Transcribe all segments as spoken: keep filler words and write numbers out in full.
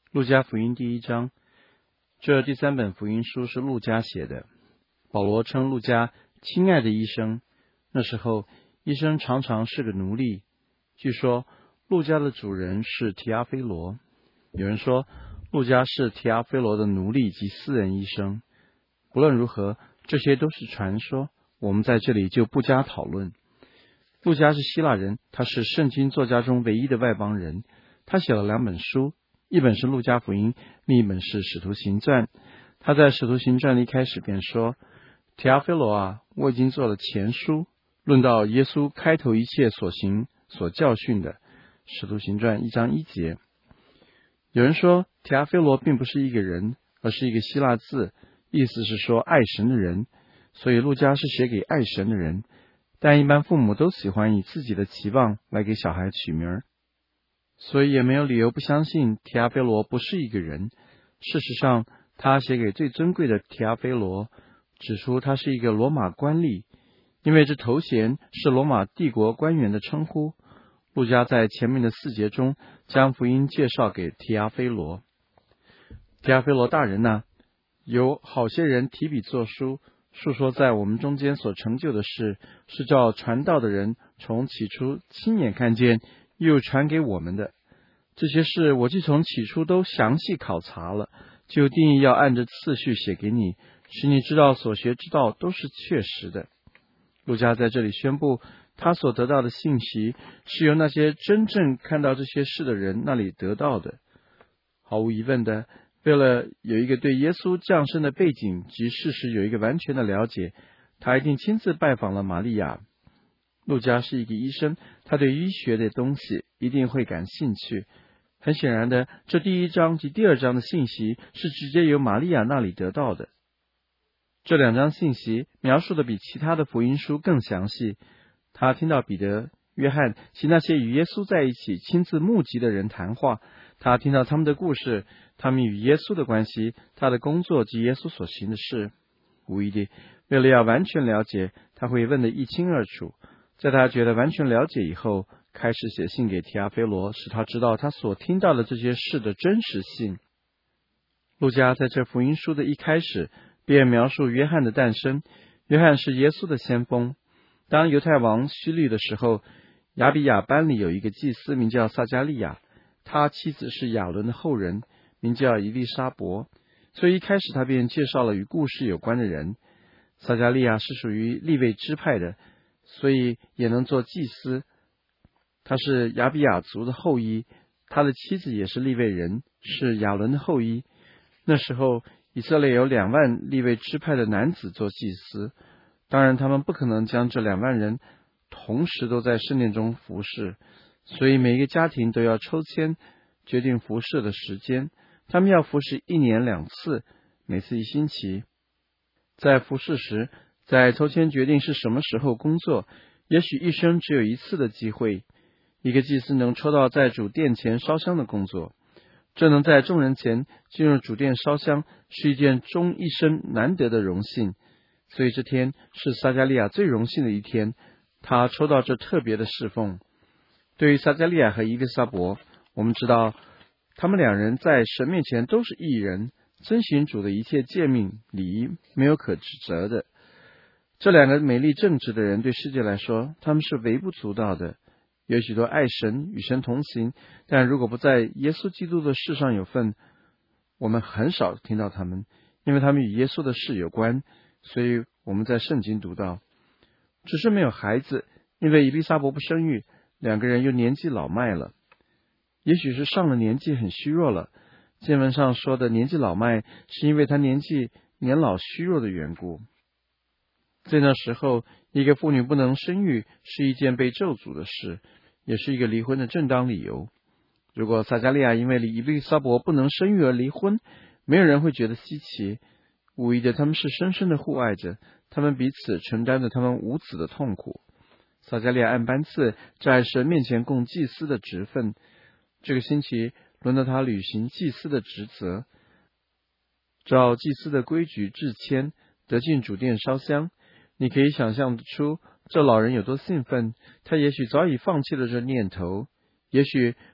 路加福音第一章，这第三本福音书是路加写的。保罗称路加亲爱的医生，那时候医生常常是个奴隶。据说路加的主人是提阿非罗，有人说路加是提阿非罗的奴隶及私人医生。不论如何，这些都是传说，我们在这里就不加讨论。路加是希腊人，他是圣经作家中唯一的外邦人。他写了两本书，一本是路加福音，另一本是使徒行传。他在使徒行传一开始便说，提阿非罗啊，我已经做了前书，论到耶稣开头一切所行所教训的。使徒行传一章一节。有人说提阿非罗并不是一个人，而是一个希腊字，意思是说爱神的人，所以路加是写给爱神的人。但一般父母都喜欢以自己的期望来给小孩取名儿，所以也没有理由不相信提阿非罗不是一个人。事实上，他写给最尊贵的提阿非罗，指出他是一个罗马官吏，因为这头衔是罗马帝国官员的称呼。路加在前面的四节中将福音介绍给提阿非罗。提阿非罗大人啊，有好些人提笔作书，述说在我们中间所成就的事，是照传道的人从起初亲眼看见，又传给我们的。这些事我既从起初都详细考察了，就定义要按着次序写给你，使你知道所学之道都是确实的。路加在这里宣布，他所得到的信息是由那些真正看到这些事的人那里得到的。毫无疑问的，为了有一个对耶稣降生的背景及事实有一个完全的了解，他一定亲自拜访了玛利亚。路加是一个医生，他对医学的东西一定会感兴趣。很显然的，这第一章及第二章的信息是直接由玛利亚那里得到的。这两章信息描述的比其他的福音书更详细。他听到彼得、约翰及那些与耶稣在一起亲自目击的人谈话，他听到他们的故事，他们与耶稣的关系，他的工作及耶稣所行的事。无疑的，为了要完全了解，他会问得一清二楚。在他觉得完全了解以后，开始写信给提阿非罗，使他知道他所听到的这些事的真实性。路加在这福音书的一开始便描述约翰的诞生。约翰是耶稣的先锋。当犹太王希律的时候，亚比亚班里有一个祭司名叫撒迦利亚，他妻子是亚伦的后人，名叫以利沙伯，所以一开始他便介绍了与故事有关的人。撒迦利亚是属于利未支派的，所以也能做祭司。他是亚比亚族的后裔，他的妻子也是利未人，是亚伦的后裔。那时候以色列有两万利未支派的男子做祭司，当然他们不可能将这两万人同时都在圣殿中服侍，所以每一个家庭都要抽签决定服侍的时间。他们要服侍一年两次，每次一星期。在服侍时，在抽签决定是什么时候工作，也许一生只有一次的机会。一个祭司能抽到在主殿前烧香的工作，这能在众人前进入主殿烧香，是一件终一生难得的荣幸。所以这天是撒迦利亚最荣幸的一天，他抽到这特别的侍奉。对于撒迦利亚和伊丽莎伯，我们知道他们两人在神面前都是义人，遵行主的一切诫命礼仪，没有可指责的。这两个美丽正直的人对世界来说，他们是微不足道的。有许多爱神与神同行，但如果不在耶稣基督的事上有份，我们很少听到他们，因为他们与耶稣的事有关，所以我们在圣经读到。只是没有孩子，因为以利沙伯不生育，两个人又年纪老迈了。也许是上了年纪很虚弱了，经文上说的年纪老迈，是因为他年纪年老虚弱的缘故。在那时候，一个妇女不能生育是一件被咒诅的事，也是一个离婚的正当理由。如果撒迦利亚因为以利沙伯不能生育而离婚，没有人会觉得稀奇。无疑的，他们是深深的互爱着，他们彼此承担着他们无子的痛苦。撒迦利亚按班次在神面前供祭司的职分，这个星期轮到他履行祭司的职责，照祭司的规矩制签，得进主殿烧香。你可以想象得出这老人有多兴奋，他也许早已放弃了这念头，也许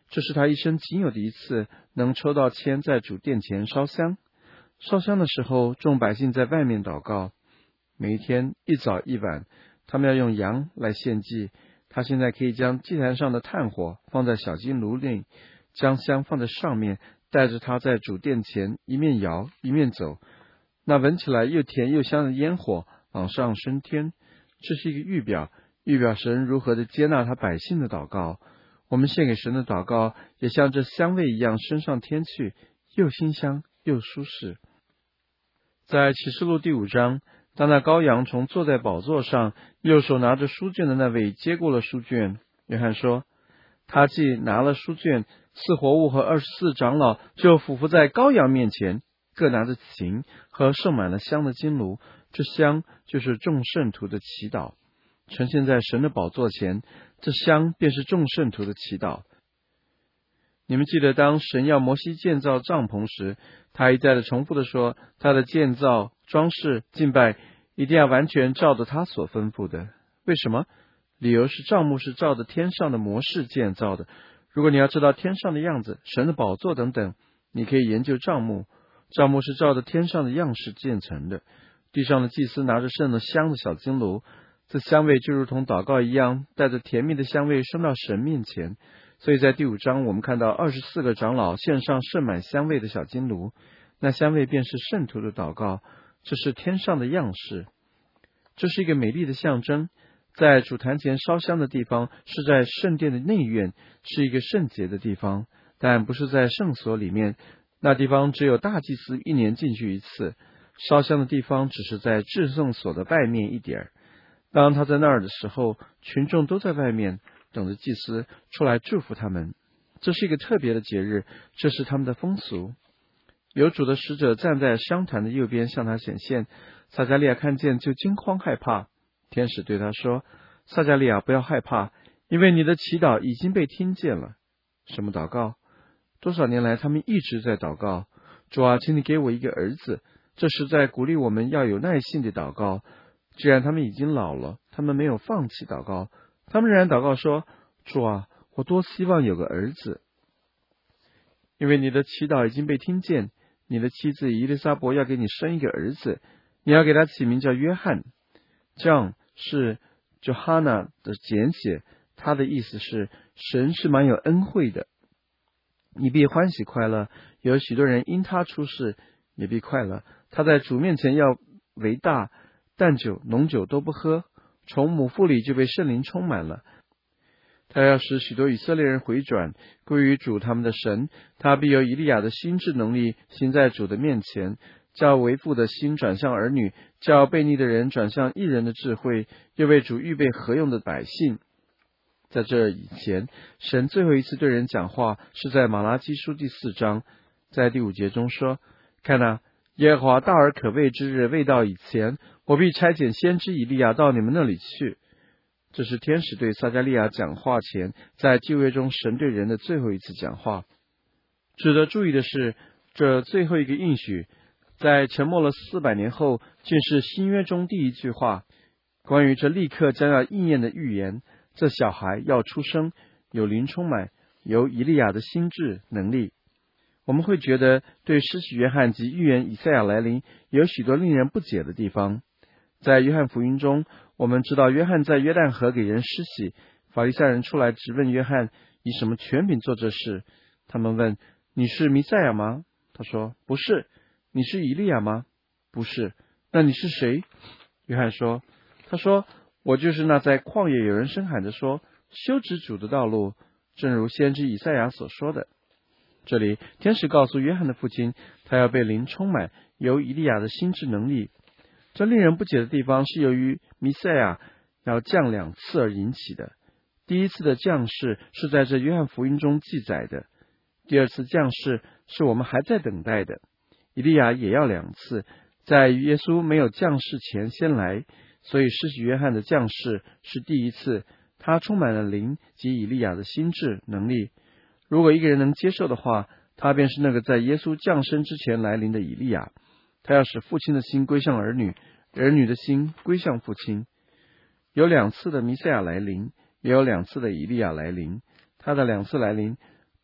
这是他一生仅有的一次能抽到签在主殿前烧香。烧香的时候，众百姓在外面祷告。每一天一早一晚，他们要用羊来献祭。他现在可以将祭坛上的炭火放在小金炉内，将香放在上面，带着它在主殿前一面摇一面走。那闻起来又甜又香的烟火往上升天，这是一个预表，预表神如何的接纳他百姓的祷告。我们献给神的祷告也像这香味一样升上天去，又馨香又舒适。在启示录第五章，当那羔羊从坐在宝座上右手拿着书卷的那位接过了书卷，约翰说，他既拿了书卷，四活物和二十四长老就俯伏在羔羊面前，各拿着琴和盛满了香的金炉，这香就是众圣徒的祈祷，呈现在神的宝座前，这香便是众圣徒的祈祷。你们记得当神要摩西建造帐篷时，他一再的重复的说，他的建造、装饰、敬拜一定要完全照着他所吩咐的。为什么？理由是帐幕是照着天上的模式建造的。如果你要知道天上的样子、神的宝座等等，你可以研究帐幕。帐幕是照着天上的样式建成的。地上的祭司拿着盛了香的小金炉，这香味就如同祷告一样，带着甜蜜的香味升到神面前。所以在第五章，我们看到二十四个长老献上盛满香味的小金炉，那香味便是圣徒的祷告，这是天上的样式。这是一个美丽的象征。在主坛前烧香的地方是在圣殿的内院，是一个圣洁的地方，但不是在圣所里面，那地方只有大祭司一年进去一次。烧香的地方只是在至圣所的外面一点。当他在那儿的时候，群众都在外面等着祭司出来祝福他们。这是一个特别的节日，这是他们的风俗。有主的使者站在香坛的右边向他显现，撒迦利亚看见就惊慌害怕。天使对他说，撒迦利亚不要害怕，因为你的祈祷已经被听见了。什么祷告？多少年来他们一直在祷告，主啊，请你给我一个儿子。这是在鼓励我们要有耐心的祷告。既然他们已经老了，他们没有放弃祷告，他们仍然祷告说，主啊，我多希望有个儿子。因为你的祈祷已经被听见，你的妻子伊丽莎白要给你生一个儿子，你要给他起名叫约翰。这样是 Johanna 的简写，他的意思是神是蛮有恩惠的。你必欢喜快乐，有许多人因他出世，也必快乐。他在主面前要为大，淡酒浓酒都不喝，从母腹里就被圣灵充满了。他要使许多以色列人回转，归于主他们的神。他必由以利亚的心智能力行在主的面前，叫为父的心转向儿女，叫悖逆的人转向义人的智慧，又为主预备合用的百姓。在这以前，神最后一次对人讲话是在马拉基书第四章，在第五节中说，看哪，耶和华大而可畏之日未到以前，我必差遣先知以利亚到你们那里去。这是天使对撒迦利亚讲话前，在旧约中神对人的最后一次讲话。值得注意的是，这最后一个应许在沉默了四百年后，竟是新约中第一句话，关于这立刻将要应验的预言。这小孩要出生，有灵充满，有以利亚的心智能力。我们会觉得对施洗约翰及预言以赛亚来临有许多令人不解的地方。在约翰福音中，我们知道约翰在约旦河给人施洗，法利赛人出来质问约翰以什么权柄做这事。他们问，你是弥赛亚吗？他说，不是。你是以利亚吗？不是。那你是谁？约翰说，他说，我就是那在旷野有人声喊着说，修直主的道路，正如先知以赛亚所说的。这里天使告诉约翰的父亲，他要被灵充满，由以利亚的心智能力。这令人不解的地方是由于弥赛亚要降两次而引起的。第一次的降世是在这约翰福音中记载的，第二次降世是我们还在等待的。以利亚也要两次，在耶稣没有降世前先来，所以施洗约翰的降世是第一次，他充满了灵及以利亚的心智能力。如果一个人能接受的话，他便是那个在耶稣降生之前来临的以利亚。他要使父亲的心归向儿女，儿女的心归向父亲。有两次的弥赛亚来临，也有两次的以利亚来临。他的两次来临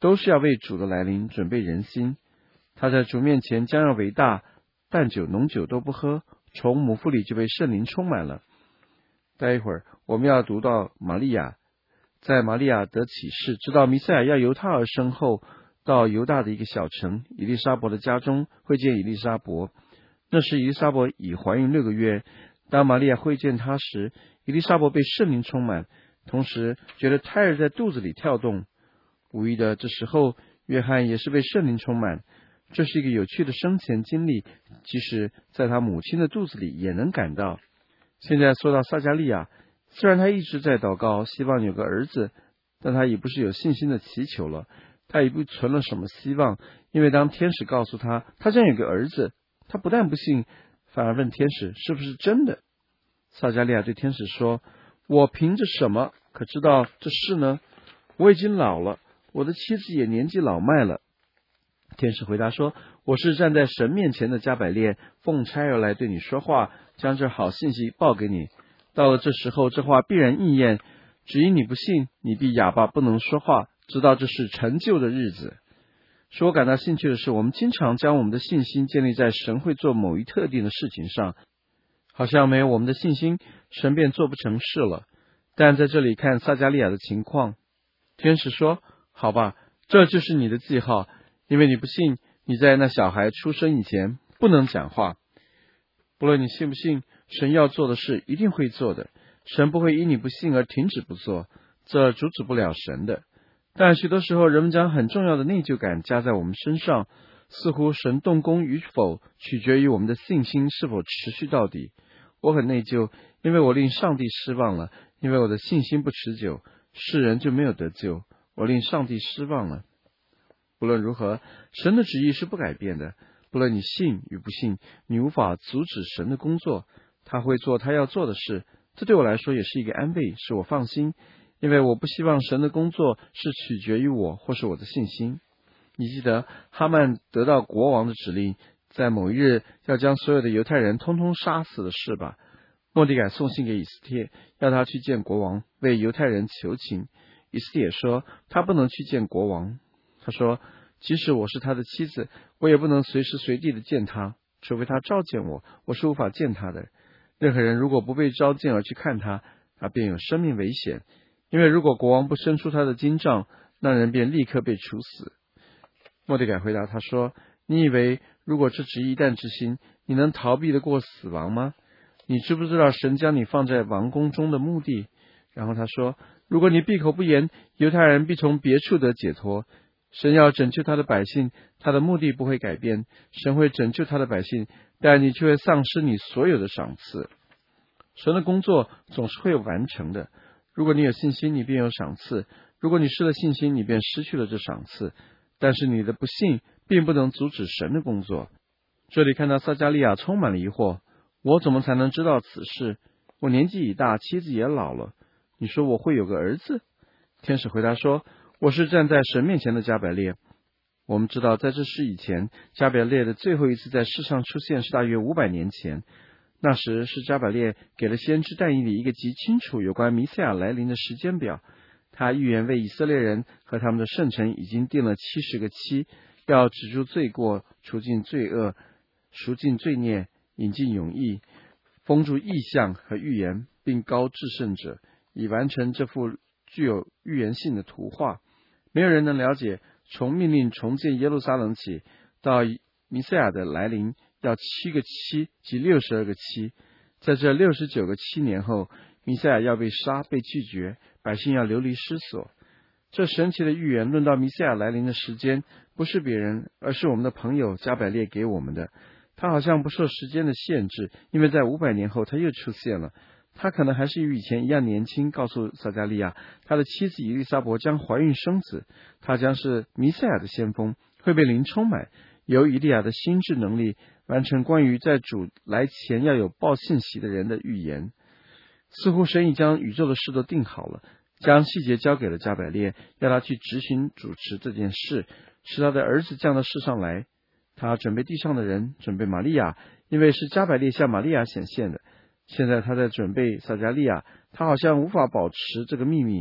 都是要为主的来临准备人心。他在主面前将要为大，淡酒浓酒都不喝，从母腹里就被圣灵充满了。待一会儿我们要读到玛利亚，在玛利亚得启示，知道弥赛亚要由他而生后，到犹大的一个小城以利沙伯的家中会见以利沙伯。那时以利沙伯已怀孕六个月，当玛利亚会见他时，以利沙伯被圣灵充满，同时觉得胎儿在肚子里跳动。无疑的，这时候约翰也是被圣灵充满。这是一个有趣的生前经历，即使在他母亲的肚子里也能感到。现在说到撒迦利亚，虽然他一直在祷告，希望有个儿子，但他已不是有信心的祈求了，他已不存了什么希望，因为当天使告诉他他将有个儿子，他不但不信，反而问天使是不是真的。撒迦利亚对天使说，我凭着什么可知道这事呢？我已经老了，我的妻子也年纪老迈了。天使回答说，我是站在神面前的加百列，奉差而来对你说话，将这好信息报给你。到了这时候，这话必然应验，只因你不信，你必哑巴不能说话，直到这是成就的日子。使我感到兴趣的是，我们经常将我们的信心建立在神会做某一特定的事情上，好像没有我们的信心，神便做不成事了。但在这里看撒迦利亚的情况，天使说，好吧，这就是你的记号，因为你不信，你在那小孩出生以前不能讲话。不论你信不信，神要做的事一定会做的，神不会因你不信而停止不做，这阻止不了神的。但许多时候人们将很重要的内疚感加在我们身上，似乎神动工与否取决于我们的信心是否持续到底。我很内疚，因为我令上帝失望了，因为我的信心不持久，世人就没有得救，我令上帝失望了。不论如何，神的旨意是不改变的，不论你信与不信，你无法阻止神的工作，他会做他要做的事。这对我来说也是一个安慰，使我放心，因为我不希望神的工作是取决于我或是我的信心。你记得哈曼得到国王的指令，在某一日要将所有的犹太人通通杀死的事吧。末底改送信给以斯帖，要他去见国王，为犹太人求情。以斯帖说他不能去见国王，他说即使我是他的妻子，我也不能随时随地的见他，除非他召见我，我是无法见他的。任何人如果不被召见而去看他，他便有生命危险，因为如果国王不伸出他的金杖，那人便立刻被处死。末底改回答他说，你以为如果这旨意一旦执行，你能逃避得过死亡吗？你知不知道神将你放在王宫中的目的？然后他说，如果你闭口不言，犹太人必从别处得解脱。神要拯救他的百姓，他的目的不会改变，神会拯救他的百姓，但你却会丧失你所有的赏赐。神的工作总是会有完成的，如果你有信心，你便有赏赐；如果你失了信心，你便失去了这赏赐。但是你的不信并不能阻止神的工作。这里看到撒迦利亚充满了疑惑，我怎么才能知道此事？我年纪已大，妻子也老了，你说我会有个儿子？天使回答说，我是站在神面前的加百列。我们知道在这事以前，加百列的最后一次在世上出现是大约五百年前，那时是加百列给了先知但以理一个极清楚有关弥赛亚来临的时间表。他预言为以色列人和他们的圣城已经定了七十个期，要止住罪过，除尽罪恶，赎尽罪孽，引进永义，封住异象和预言，并高至圣者，以完成这幅具有预言性的图画。没有人能了解从命令重建耶路撒冷起到弥赛亚的来临要七个期及六十二个期。在这六十九个期年后，弥赛亚要被杀，被拒绝，百姓要流离失所。这神奇的预言论到弥赛亚来临的时间，不是别人，而是我们的朋友加百列给我们的。他好像不受时间的限制，因为在五百年后他又出现了。他可能还是与以前一样年轻，告诉撒迦利亚，他的妻子以利撒伯将怀孕生子，他将是弥赛亚的先锋，会被灵充满，由以利亚的心智能力完成关于在主来前要有报信息的人的预言。似乎神已将宇宙的事都定好了，将细节交给了加百列，要他去执行主持这件事，使他的儿子降到世上来。他准备地上的人，准备玛利亚，因为是加百列向玛利亚显现的。现在他在准备撒迦利亚，他好像无法保持这个秘密。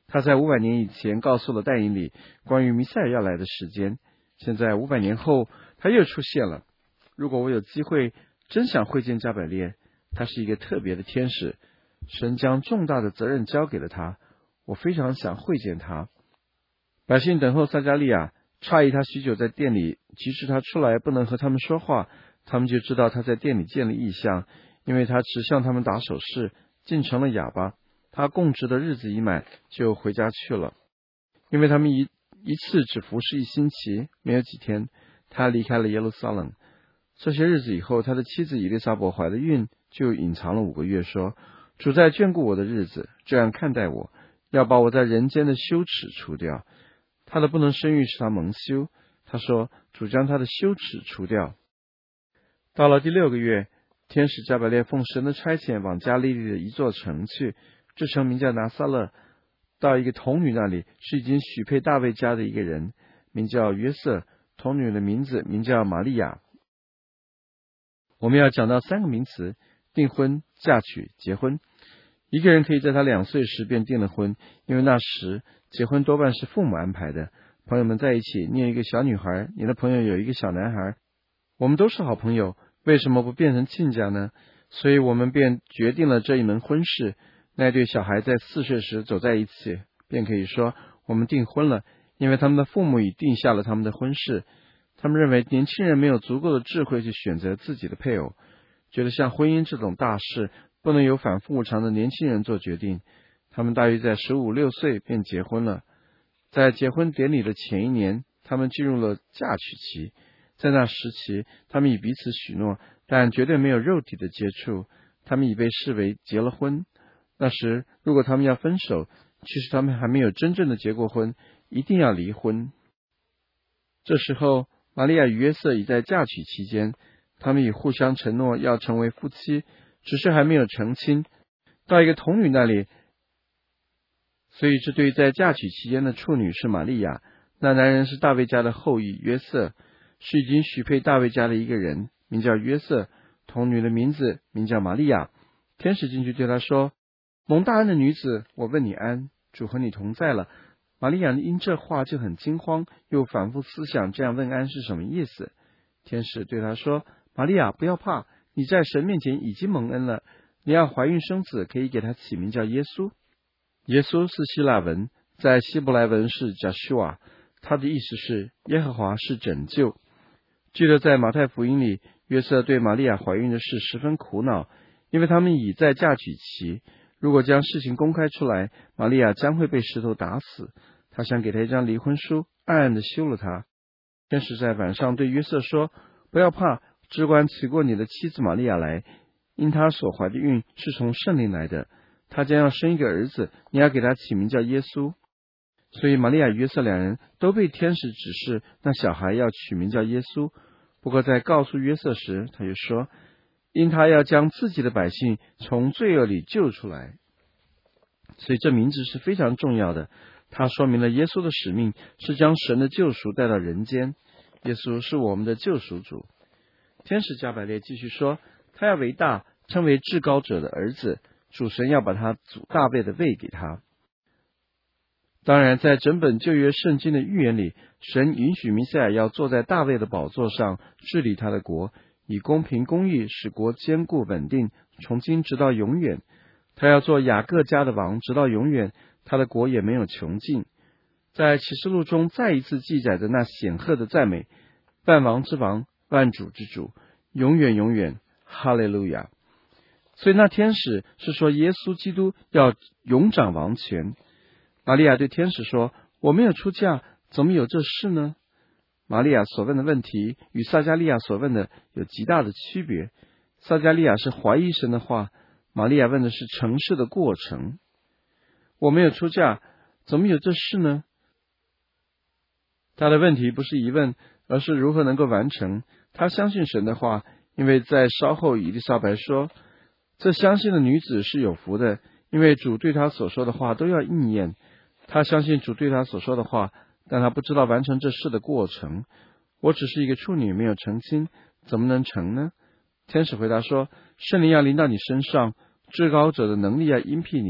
他在五百年以前告诉了但以理关于弥赛亚要来的时间，现在五百年后他又出现了。如果我有机会，真想会见加百列，他是一个特别的天使，神将重大的责任交给了他，我非常想会见他。百姓等候撒迦利亚，诧异他许久在店里，即使他出来不能和他们说话，他们就知道他在店里见了异象，因为他只向他们打手势，竟成了哑巴。他供职的日子已满，就回家去了。因为他们一一次只服侍一星期，没有几天，他离开了耶路撒冷。这些日子以后，他的妻子以利撒伯怀了孕，就隐藏了五个月，说：主在眷顾我的日子，这样看待我，要把我在人间的羞耻除掉。他的不能生育使他蒙羞，他说：主将他的羞耻除掉。到了第六个月，天使加百列奉神的差遣往加利利的一座城去，这城名叫拿撒勒。到一个童女那里，是已经许配大卫家的一个人，名叫约瑟，童女的名字名叫玛利亚。我们要讲到三个名词：订婚、嫁娶、结婚。一个人可以在他两岁时便订了婚，因为那时结婚多半是父母安排的。朋友们在一起，你有一个小女孩，你的朋友有一个小男孩，我们都是好朋友，为什么不变成亲家呢？所以我们便决定了这一门婚事。那对小孩在四岁时走在一起，便可以说我们订婚了，因为他们的父母已定下了他们的婚事。他们认为年轻人没有足够的智慧去选择自己的配偶，觉得像婚姻这种大事不能由反复无常的年轻人做决定。他们大约在十五六岁便结婚了。在结婚典礼的前一年，他们进入了嫁娶期。在那时期，他们已彼此许诺，但绝对没有肉体的接触，他们已被视为结了婚。那时如果他们要分手，其实他们还没有真正的结过婚，一定要离婚。这时候玛利亚与约瑟已在嫁娶期间，他们已互相承诺要成为夫妻，只是还没有成亲。到一个童女那里，所以这对在嫁娶期间的处女是玛利亚，那男人是大卫家的后裔约瑟，是已经许配大卫家的一个人，名叫约瑟，童女的名字名叫玛利亚。天使进去对他说：蒙大恩的女子，我问你安，主和你同在了。玛利亚因这话就很惊慌，又反复思想这样问安是什么意思。天使对他说：玛利亚，不要怕，你在神面前已经蒙恩了，你要怀孕生子，可以给他起名叫耶稣。耶稣是希腊文，在希伯来文是 Joshua， 他的意思是耶和华是拯救。记得在马太福音里，约瑟对玛利亚怀孕的事十分苦恼，因为他们已在嫁娶期，如果将事情公开出来，玛利亚将会被石头打死。他想给他一张离婚书，暗暗地休了他。天使在晚上对约瑟说：不要怕，只管娶过你的妻子玛利亚来，因她所怀的孕是从圣灵来的，她将要生一个儿子，你要给他起名叫耶稣。所以玛利亚与约瑟两人都被天使指示，那小孩要取名叫耶稣。不过在告诉约瑟时，他就说：因他要将自己的百姓从罪恶里救出来。所以这名字是非常重要的，它说明了耶稣的使命是将神的救赎带到人间。耶稣是我们的救赎主。天使加百列继续说：他要为大，称为至高者的儿子，主神要把他祖大卫的位给他。当然，在整本旧约圣经的预言里，神允许弥赛亚要坐在大卫的宝座上，治理他的国，以公平公义使国坚固稳定，从今直到永远。他要做雅各家的王，直到永远，他的国也没有穷尽。在启示录中再一次记载着那显赫的赞美：万王之王，万主之主，永远永远，哈利路亚。所以那天使是说耶稣基督要永掌王权。玛利亚对天使说：我没有出嫁，怎么有这事呢？玛利亚所问的问题与撒迦利亚所问的有极大的区别。撒迦利亚是怀疑神的话，玛利亚问的是成事的过程。我没有出嫁，怎么有这事呢？他的问题不是疑问，而是如何能够完成。他相信神的话，因为在稍后以利撒白说：这相信的女子是有福的，因为主对她所说的话都要应验。他相信主对他所说的话，但他不知道完成这事的过程。我只是一个处女，没有成亲，怎么能成呢？天使回答说：圣灵要临到你身上，至高者的能力要荫庇你，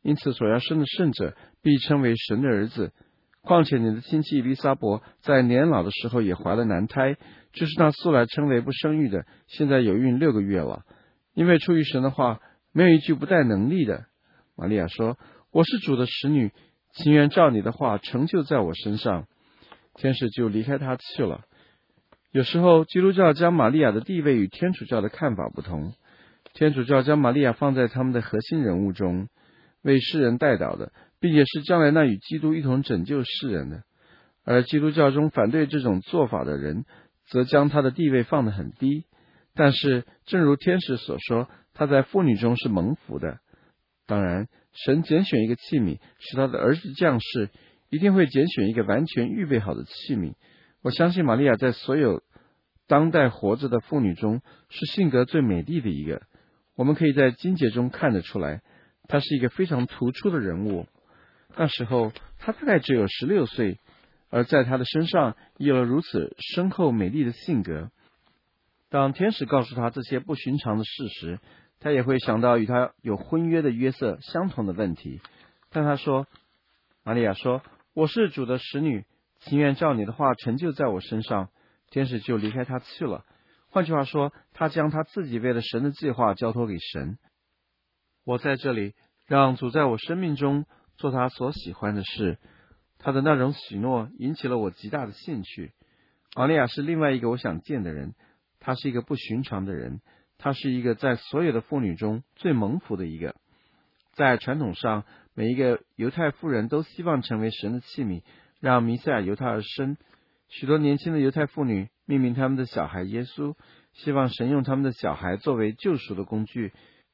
因此所要生的圣者必称为神的儿子。况且你的亲戚以利撒伯在年老的时候也怀了男胎，就是那素来称为不生育的，现在有孕六个月了。因为出于神的话，没有一句不带能力的。玛利亚说：我是主的使女，情愿照你的话成就在我身上。天使就离开他去了。有时候基督教将玛利亚的地位与天主教的看法不同。天主教将玛利亚放在他们的核心人物中，为世人代祷的，并且是将来那与基督一同拯救世人的。而基督教中反对这种做法的人，则将他的地位放得很低。但是正如天使所说，他在妇女中是蒙福的。当然，神拣选一个器皿，使他的儿子降世，一定会拣选一个完全预备好的器皿。我相信玛利亚在所有当代活着的妇女中，是性格最美丽的一个。我们可以在经节中看得出来，她是一个非常突出的人物。那时候她大概只有十六岁，而在她的身上有了如此深厚美丽的性格。当天使告诉她这些不寻常的事时，她也会想到与她有婚约的约瑟相同的问题。但她说，玛利亚说：我是主的使女，情愿照你的话成就在我身上。天使就离开她去了。换句话说，他将他自己为了神的计划交托给神。我在这里让主在我生命中做他所喜欢的事，他的那种许诺引起了我极大的兴趣。玛利亚是另外一个我想见的人，她是一个不寻常的人，她是一个在所有的妇女中最蒙福的一个。在传统上，每一个犹太妇人都希望成为神的器皿，让弥赛亚由她而生。许多年轻的犹太妇女命名他们的小孩耶稣，希望神用他们的小孩作为救赎的工具。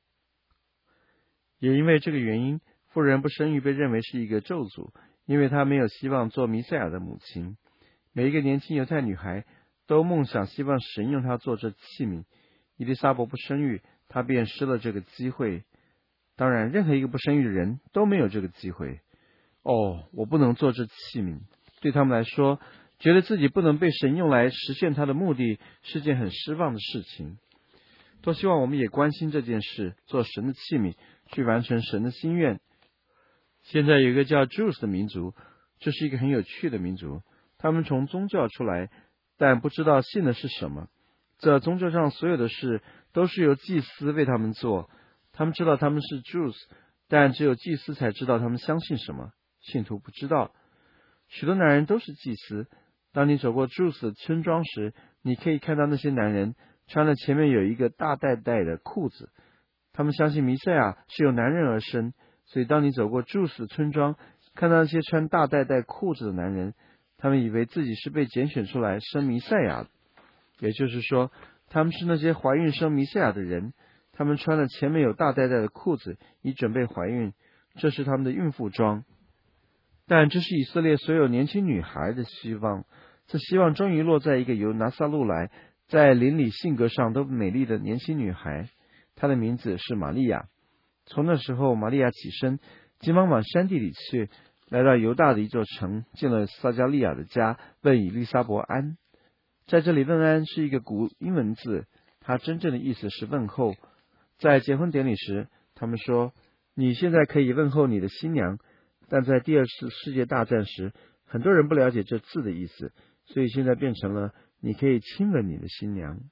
也因为这个原因，妇人不生育被认为是一个咒诅，因为她没有希望做弥赛亚的母亲。每一个年轻犹太女孩都梦想希望神用她做这器皿。伊丽莎白不生育，她便失了这个机会。当然，任何一个不生育的人都没有这个机会。哦，我不能做这器皿，对他们来说，觉得自己不能被神用来实现他的目的是件很失望的事情。多希望我们也关心这件事，做神的器皿，去完成神的心愿。现在有一个叫 Jews 的民族，这是一个很有趣的民族。他们从宗教出来，但不知道信的是什么。这宗教上所有的事都是由祭司为他们做。他们知道他们是 Jews， 但只有祭司才知道他们相信什么，信徒不知道。许多男人都是祭司。当你走过 Jews 的村庄时，你可以看到那些男人穿了前面有一个大带带的裤子。他们相信弥赛亚是由男人而生，所以当你走过 Jews 的村庄，看到那些穿大带带裤子的男人，他们以为自己是被拣选出来生弥赛亚的。也就是说，他们是那些怀孕生弥赛亚的人。他们穿了前面有大带带的裤子，以准备怀孕，这是他们的孕妇装。但这是以色列所有年轻女孩的希望，这希望终于落在一个由拿撒路来，在邻里性格上都美丽的年轻女孩，她的名字是玛利亚。从那时候，玛利亚起身，急忙往山地里去，来到犹大的一座城，进了撒加利亚的家，问以利沙伯安。在这里，问安是一个古英文字，它真正的意思是问候。在结婚典礼时，他们说，你现在可以问候你的新娘。但在第二次世界大战时，很多人不了解这字的意思，所以现在变成了你可以亲吻你的新娘。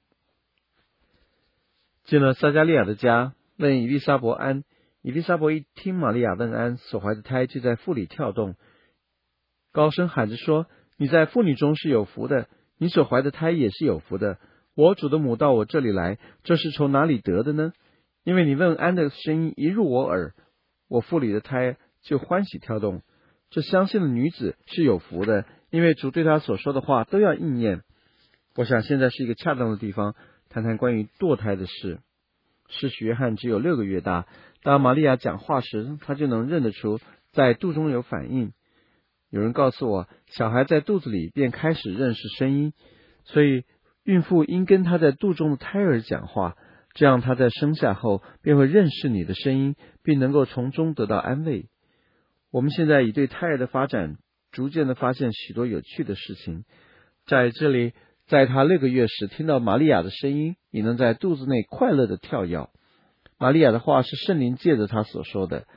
进了撒加利亚的家，问以利沙伯安。以利沙伯一听玛利亚问安，所怀的胎就在腹里跳动，高声喊着说，你在妇女中是有福的，你所怀的胎也是有福的。我主的母到我这里来，这是从哪里得的呢？因为你问安的声音一入我耳，我腹里的胎就欢喜跳动。这相信的女子是有福的，因为主对她所说的话都要应验。我想现在是一个恰当的地方，谈谈关于堕胎的事。施洗约翰只有六个月大，当玛利亚讲话时，他就能认得出在肚中有反应。有人告诉我，小孩在肚子里便开始认识声音，所以孕妇应跟她在肚中的胎儿讲话，这样她在生下后便会认识你的声音，并能够从中得到安慰。我们现在已对胎儿的发展逐渐的发现许多有趣的事情。在这里，在他六个月时听到玛利亚的声音，也能在肚子内快乐的跳跃。玛利亚的话是圣灵借着他所说的，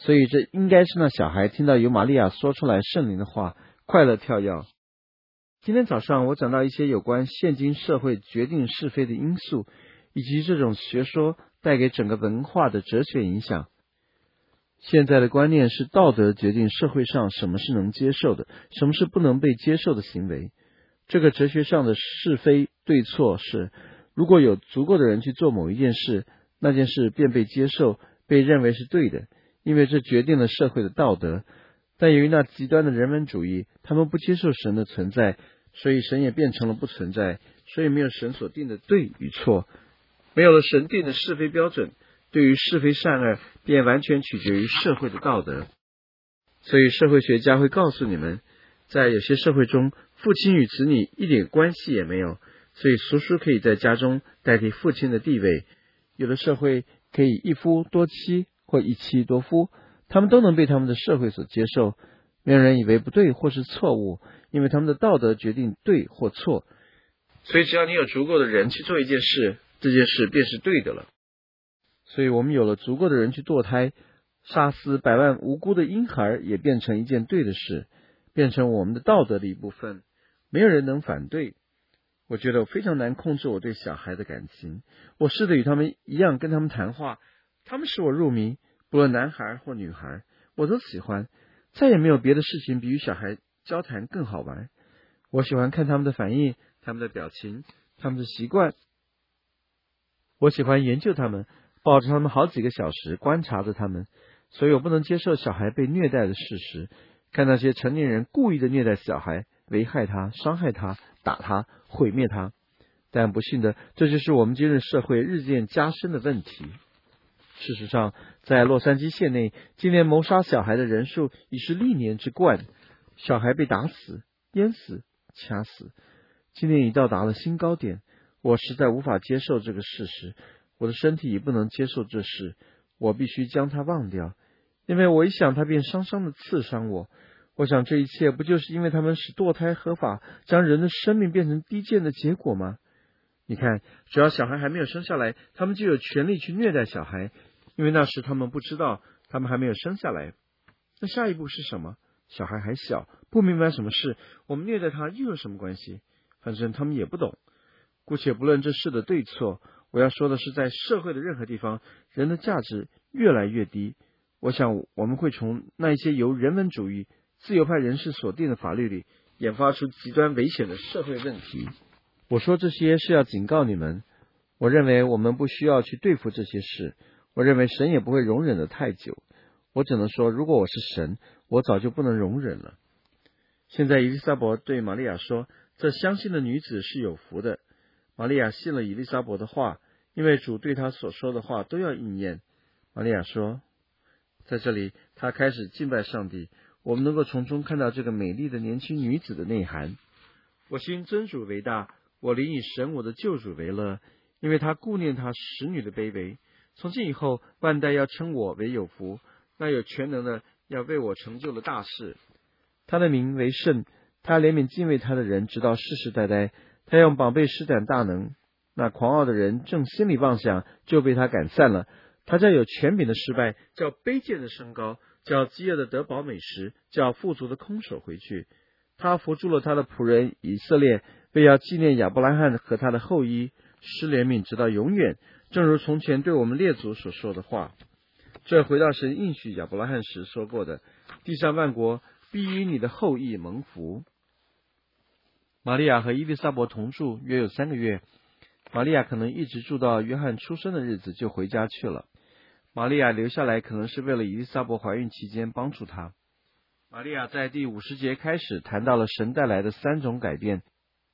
所以这应该是那小孩听到由玛利亚说出来圣灵的话，快乐跳跃。今天早上我讲到一些有关现今社会决定是非的因素，以及这种学说带给整个文化的哲学影响。现在的观念是道德决定社会上什么是能接受的，什么是不能被接受的行为。这个哲学上的是非对错是，如果有足够的人去做某一件事，那件事便被接受，被认为是对的，因为这决定了社会的道德。但由于那极端的人文主义，他们不接受神的存在，所以神也变成了不存在，所以没有神所定的对与错，没有了神定的是非标准，对于是非善恶便完全取决于社会的道德。所以社会学家会告诉你们，在有些社会中，父亲与子女一点关系也没有，所以叔叔可以在家中代替父亲的地位。有的社会可以一夫多妻或一妻多夫，他们都能被他们的社会所接受，没有人以为不对或是错误，因为他们的道德决定对或错。所以只要你有足够的人去做一件事，这件事便是对的了。所以我们有了足够的人去堕胎，杀死百万无辜的婴孩也变成一件对的事，变成我们的道德的一部分，没有人能反对。我觉得我非常难控制我对小孩的感情，我试着与他们一样跟他们谈话，他们使我入迷，不论男孩或女孩，我都喜欢。再也没有别的事情比与小孩交谈更好玩。我喜欢看他们的反应，他们的表情，他们的习惯。我喜欢研究他们，抱着他们好几个小时，观察着他们。所以我不能接受小孩被虐待的事实，看那些成年人故意的虐待小孩，危害他，伤害他，打他，毁灭他。但不幸的，这就是我们今日社会日渐加深的问题。事实上，在洛杉矶县内，今年谋杀小孩的人数已是历年之冠，小孩被打死、淹死、掐死，今年已到达了新高点。我实在无法接受这个事实，我的身体也不能接受这事，我必须将它忘掉，因为我一想它便伤伤的刺伤我。我想这一切不就是因为他们使堕胎合法，将人的生命变成低贱的结果吗？你看，只要小孩还没有生下来，他们就有权利去虐待小孩，因为那时他们不知道，他们还没有生下来。那下一步是什么？小孩还小，不明白什么事，我们虐待他又有什么关系？反正他们也不懂。姑且不论这事的对错，我要说的是，在社会的任何地方，人的价值越来越低。我想我们会从那一些由人文主义、自由派人士所定的法律里，研发出极端危险的社会问题。我说这些是要警告你们，我认为我们不需要去对付这些事，我认为神也不会容忍得太久。我只能说，如果我是神，我早就不能容忍了。现在伊丽莎白对玛利亚说，这相信的女子是有福的。玛利亚信了伊丽莎白的话，因为主对她所说的话都要应验。玛利亚说，在这里她开始敬拜上帝，我们能够从中看到这个美丽的年轻女子的内涵。我心真主为大，我灵以神我的救主为乐，因为他顾念他使女的卑微。从今以后，万代要称我为有福，那有全能的要为我成就了大事。他的名为圣，他怜悯敬畏他的人，直到世世代代。他用宝贝施展大能，那狂傲的人正心里妄想，就被他赶散了。他叫有权柄的失败，叫卑贱的升高，叫饥饿的得饱美食，叫富足的空手回去。他扶助了他的仆人以色列，为要纪念亚伯拉罕和他的后裔，施怜悯直到永远，正如从前对我们列祖所说的话。这回到神应许亚伯拉罕时说过的，地上万国必因你的后裔蒙福。玛利亚和伊丽莎白同住约有三个月，玛利亚可能一直住到约翰出生的日子就回家去了。玛利亚留下来可能是为了伊丽莎白怀孕期间帮助她。玛利亚在第五十节开始谈到了神带来的三种改变。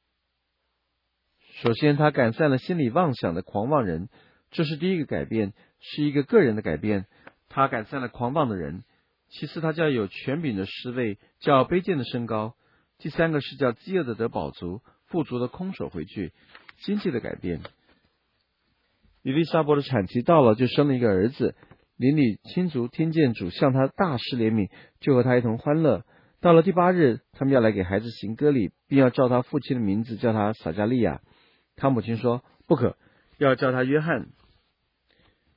首先，他赶散了心里妄想的狂妄人，这是第一个改变，是一个个人的改变。他赶散了狂妄的人。其次，他叫有权柄的失位，叫卑贱的升高。第三个是叫饥饿的得饱足，富足的空手回去，经济的改变。伊丽莎白的产期到了，就生了一个儿子。邻里亲族听见主向他大施怜悯，就和他一同欢乐。到了第八日，他们要来给孩子行割礼，并要照他父亲的名字叫他撒加利亚。他母亲说不可，要叫他约翰。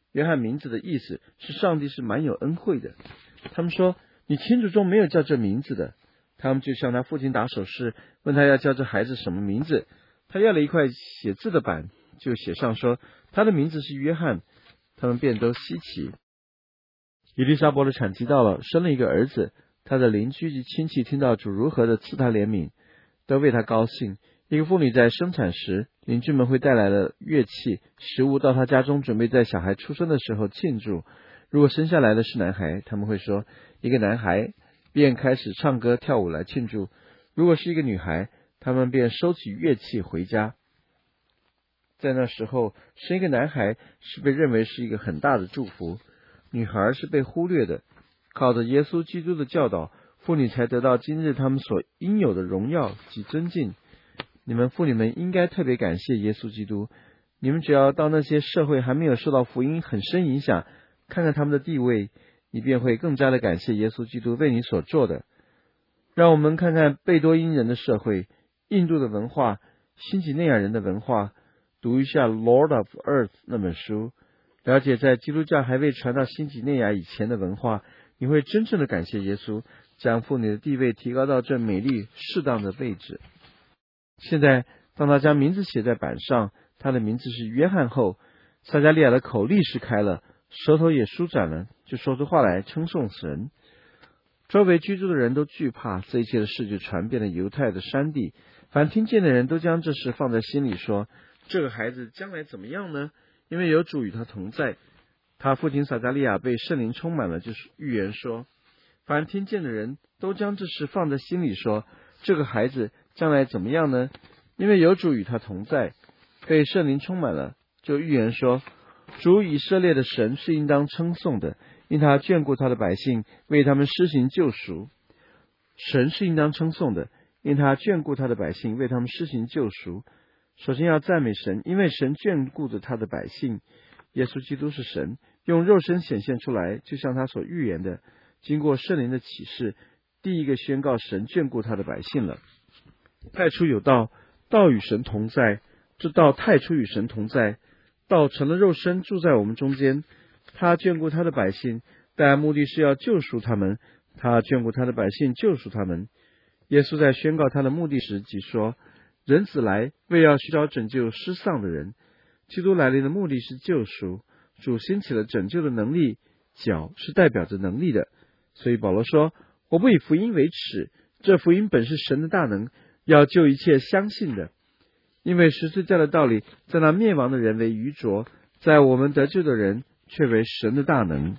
约翰名字的意思是上帝是蛮有恩惠的。他们说，你亲族中没有叫这名字的。他们就向他父亲打手势，问他要叫这孩子什么名字。他要了一块写字的板，就写上说他的名字是约翰。他们便都稀奇。以利沙伯的产期到了，生了一个儿子。他的邻居及亲戚听到主如何的赐他怜悯，都为他高兴。一个妇女在生产时，邻居们会带来了乐器、食物到他家中，准备在小孩出生的时候庆祝。如果生下来的是男孩，他们会说一个男孩，便开始唱歌跳舞来庆祝。如果是一个女孩，他们便收起乐器回家。在那时候，生一个男孩是被认为是一个很大的祝福，女孩是被忽略的。靠着耶稣基督的教导，妇女才得到今日他们所应有的荣耀及尊敬。你们妇女们应该特别感谢耶稣基督。你们只要到那些社会还没有受到福音很深影响，看看他们的地位，你便会更加的感谢耶稣基督为你所做的。让我们看看贝多因人的社会、印度的文化、新几内亚人的文化，读一下《Lord of Earth》那本书，了解在基督教还未传到新几内亚以前的文化，你会真正的感谢耶稣，将妇女的地位提高到这美丽适当的位置。现在当他将名字写在板上，他的名字是约翰后，撒迦利亚的口立时开了，舌头也舒展了，就说出话来称颂神。周围居住的人都惧怕，这一切的事就传遍了犹太的山地。凡听见的人都将这事放在心里，说这个孩子将来怎么样呢？因为有主与他同在。他父亲撒迦利亚被圣灵充满了，就是预言说，凡听见的人都将这事放在心里，说这个孩子将来怎么样呢？因为有主与他同在。被圣灵充满了，就预言说，主以色列的神是应当称颂的，因他眷顾他的百姓，为他们施行救赎。神是应当称颂的，因他眷顾他的百姓，为他们施行救赎。首先要赞美神，因为神眷顾着他的百姓。耶稣基督是神，用肉身显现出来，就像他所预言的，经过圣灵的启示，第一个宣告神眷顾他的百姓了。太初有道，道与神同在，这道太初与神同在，道成了肉身住在我们中间。他眷顾他的百姓，但目的是要救赎他们。他眷顾他的百姓，救赎他们。耶稣在宣告他的目的时即说，人子来为要寻找拯救失丧的人。基督来临的目的是救赎，主兴起了拯救的能力，脚是代表着能力的。所以保罗说，我不以福音为耻，这福音本是神的大能，要救一切相信的。因为十字架的道理，在那灭亡的人为愚拙，在我们得救的人却为神的大能。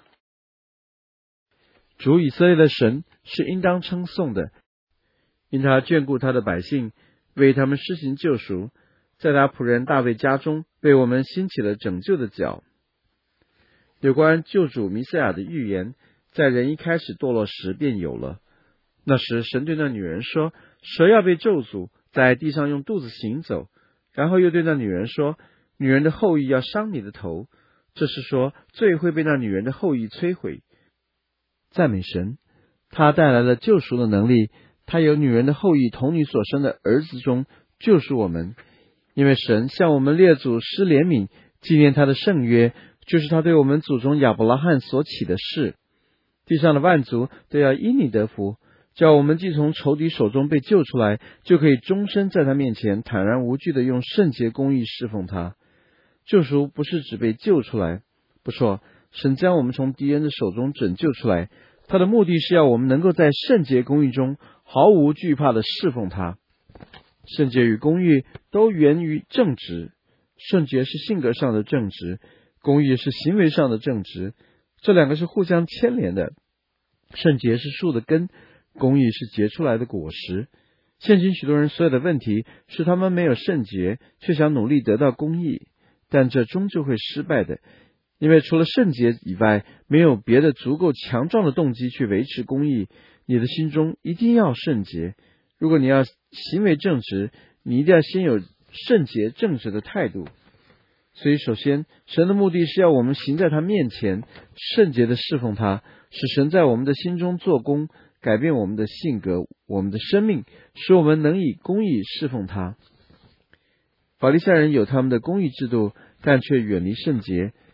主以色列的神是应当称颂的，因他眷顾他的百姓，为他们施行救赎，在他仆人大卫家中为我们兴起了拯救的脚。有关救主弥赛亚的预言，在人一开始堕落时便有了。那时神对那女人说，蛇要被咒诅，在地上用肚子行走。然后又对那女人说，女人的后裔要伤你的头。这是说罪会被那女人的后裔摧毁。赞美神，他带来了救赎的能力，他由女人的后裔童女所生的儿子中救赎我们。因为神向我们列祖施怜悯，纪念他的圣约，就是他对我们祖宗亚伯拉罕所起的事。地上的万族都要因你得福，叫我们既从仇敌手中被救出来，就可以终身在他面前坦然无惧地用圣洁公义侍奉他。救赎不是只被救出来，不错，神将我们从敌人的手中拯救出来，他的目的是要我们能够在圣洁公义中毫无惧怕地侍奉他。圣洁与公义都源于正直，圣洁是性格上的正直，公义是行为上的正直，这两个是互相牵连的。圣洁是树的根，公义是结出来的果实。现今许多人所有的问题是他们没有圣洁，却想努力得到公义，但这终究会失败的，因为除了圣洁以外，没有别的足够强壮的动机去维持公义。你的心中一定要圣洁。如果你要行为正直，你一定要先有圣洁正直的态度。所以首先，神的目的是要我们行在他面前，圣洁的侍奉他，使神在我们的心中做工，改变我们的性格，我们的生命，使我们能以公义侍奉他。法利赛人有他们的公义制度，但却远离圣洁，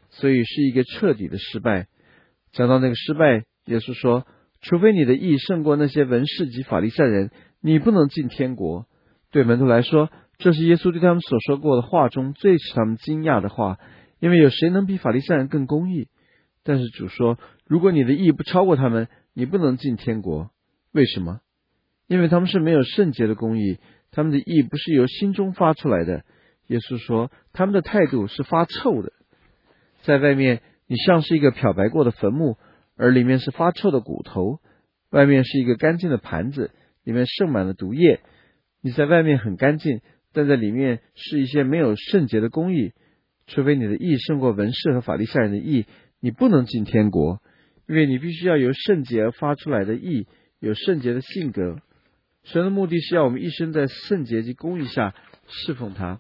所以是一个彻底的失败。讲到那个失败，耶稣说，除非你的义胜过那些文士及法利赛人，你不能进天国。对门徒来说，这是耶稣对他们所说过的话中最使他们惊讶的话，因为有谁能比法利赛人更公义？但是主说，如果你的义不超过他们，你不能进天国。为什么？因为他们是没有圣洁的公义，他们的义不是由心中发出来的。耶稣说，他们的态度是发臭的。在外面你像是一个漂白过的坟墓，而里面是发臭的骨头。外面是一个干净的盘子，里面盛满了毒液。你在外面很干净，但在里面是一些没有圣洁的公义。除非你的义胜过文士和法利赛人的义，你不能进天国。因为你必须要由圣洁而发出来的义，有圣洁的性格。神的目的是要我们一生在圣洁及公义下侍奉他。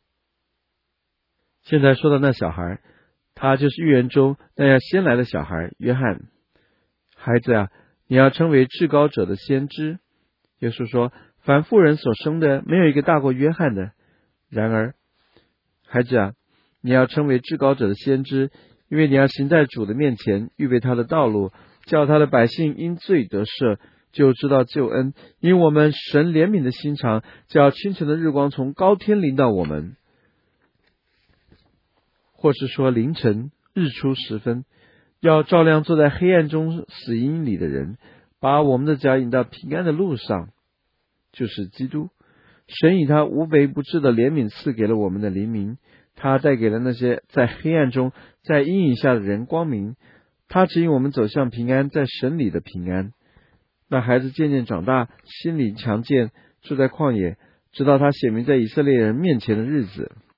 现在说到那小孩，他就是预言中那要先来的小孩约翰。孩子啊，你要成为至高者的先知。耶稣说，凡妇人所生的，没有一个大过约翰的。然而，孩子啊，你要成为至高者的先知，因为你要行在主的面前，预备他的道路，叫他的百姓因罪得赦，就知道救恩。因我们神怜悯的心肠，叫清晨的日光从高天临到我们。或是说凌晨日出时分，要照亮坐在黑暗中死荫里的人，把我们的脚引到平安的路上，就是基督。神以他无微不至的怜悯赐给了我们的黎明，他带给了那些在黑暗中在阴影下的人光明，他指引我们走向平安，在神里的平安。那孩子渐渐长大，心里强健，住在旷野，直到他显明在以色列人面前的日子。